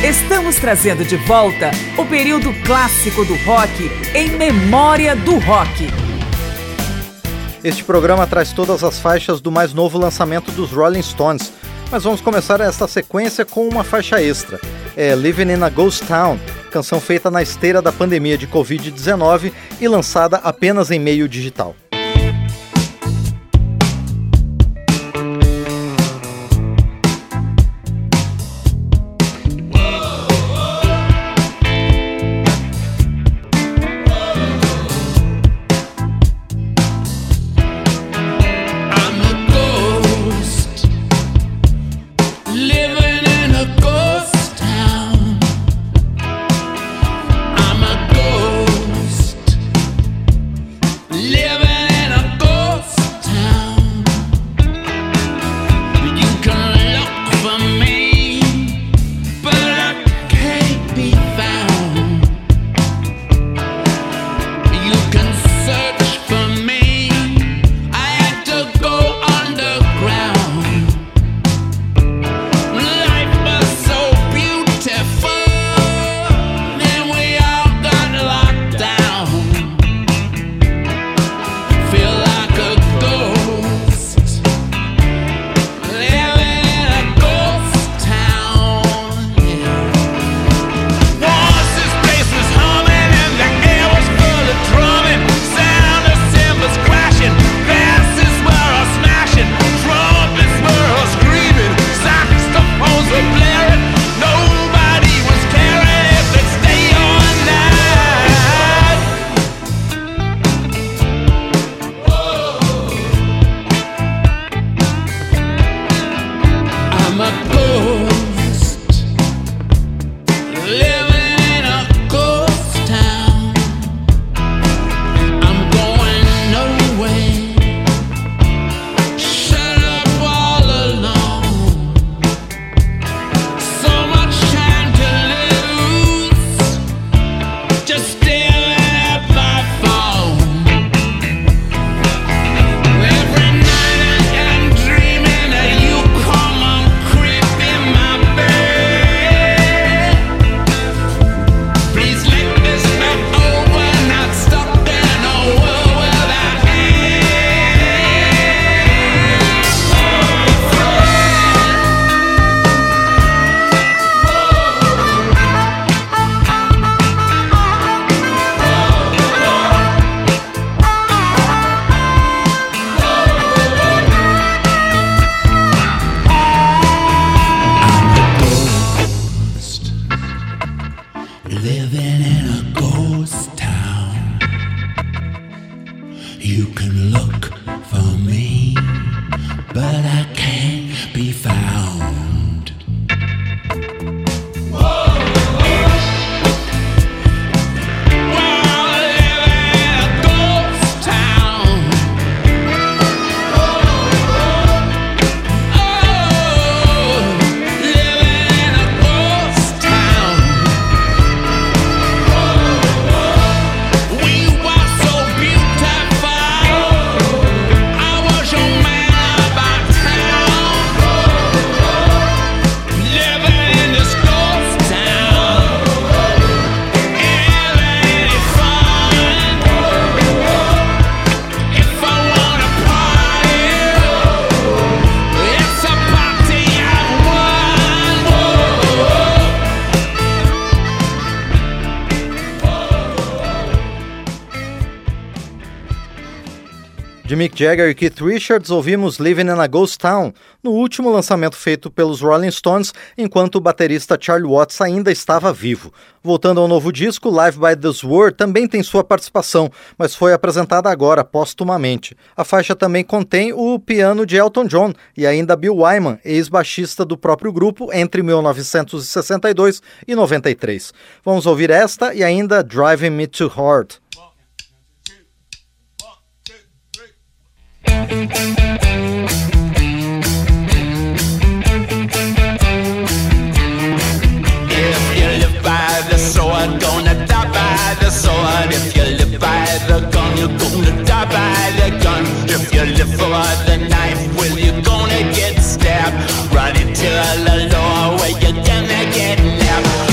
Estamos trazendo de volta o período clássico do rock em memória do rock. Este programa traz todas as faixas do mais novo lançamento dos Rolling Stones, mas vamos começar esta sequência com uma faixa extra. É Living in a Ghost Town, canção feita na esteira da pandemia de Covid-19 e lançada apenas em meio digital. De Mick Jagger e Keith Richards, ouvimos Living in a Ghost Town, no último lançamento feito pelos Rolling Stones, enquanto o baterista Charlie Watts ainda estava vivo. Voltando ao novo disco, Live by the Sword também tem sua participação, mas foi apresentada agora, póstumamente. A faixa também contém o piano de Elton John e ainda Bill Wyman, ex-baixista do próprio grupo entre 1962 e 93. Vamos ouvir esta e ainda Driving Me Too Hard. If you live by the sword, gonna die by the sword. If you live by the gun, you're gonna die by the gun. If you live for the knife, well, you're gonna get stabbed. Right into the law where you're gonna get nabbed.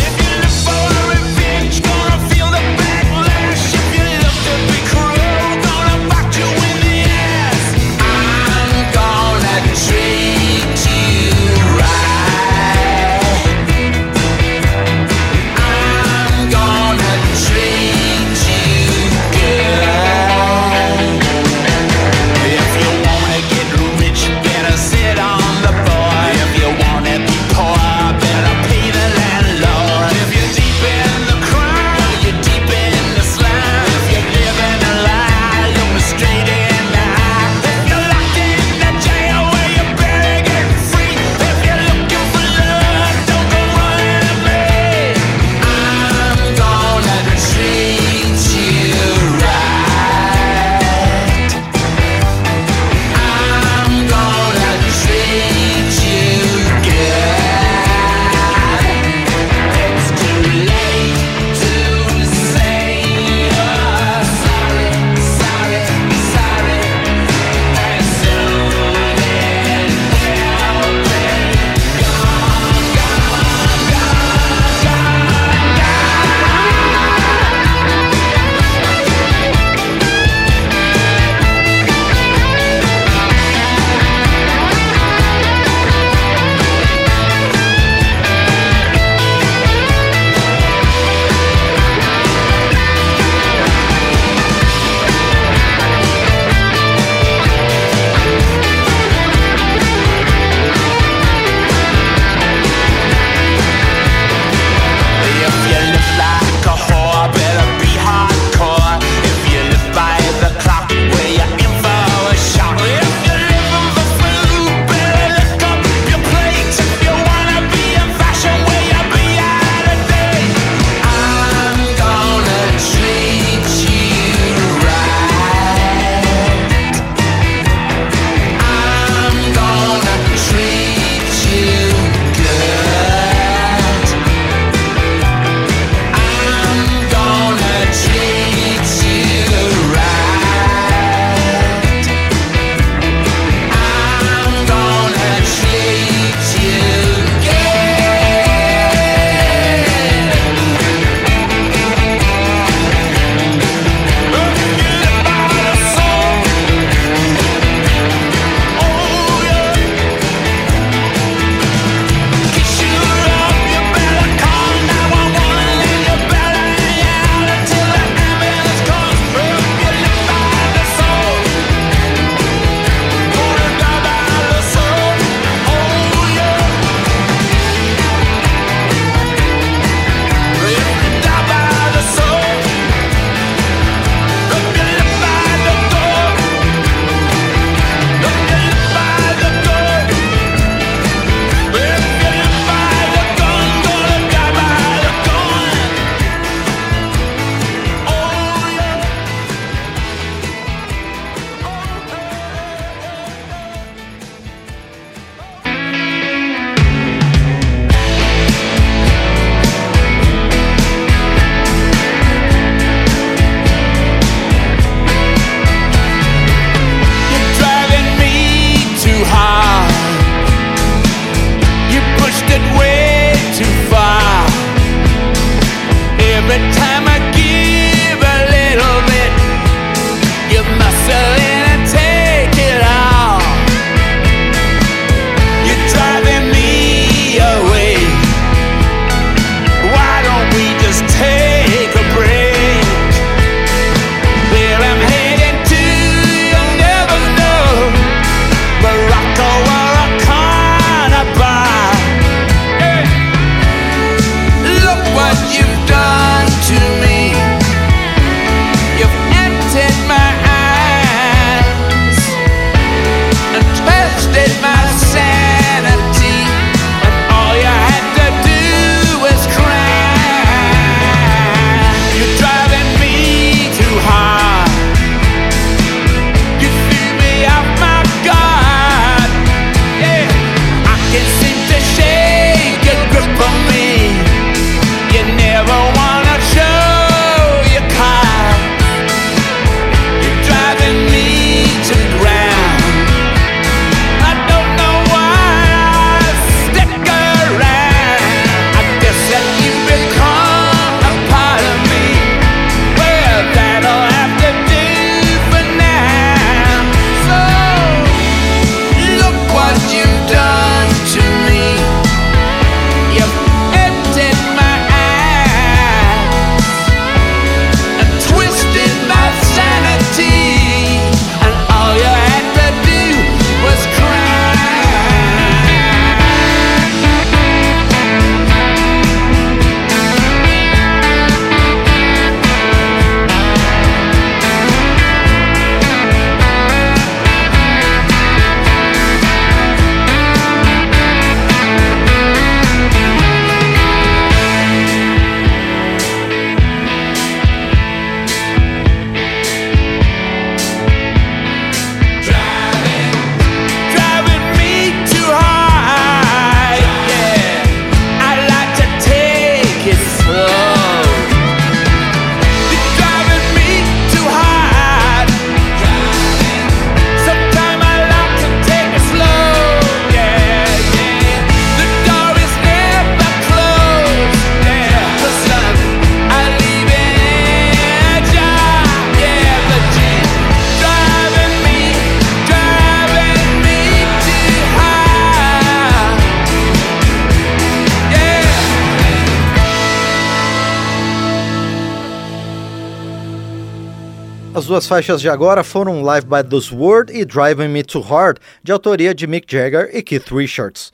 As duas faixas de agora foram Live by the Sword e Driving Me Too Hard, de autoria de Mick Jagger e Keith Richards.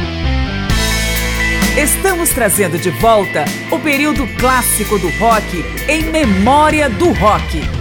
Estamos trazendo de volta o período clássico do rock em Memória do Rock.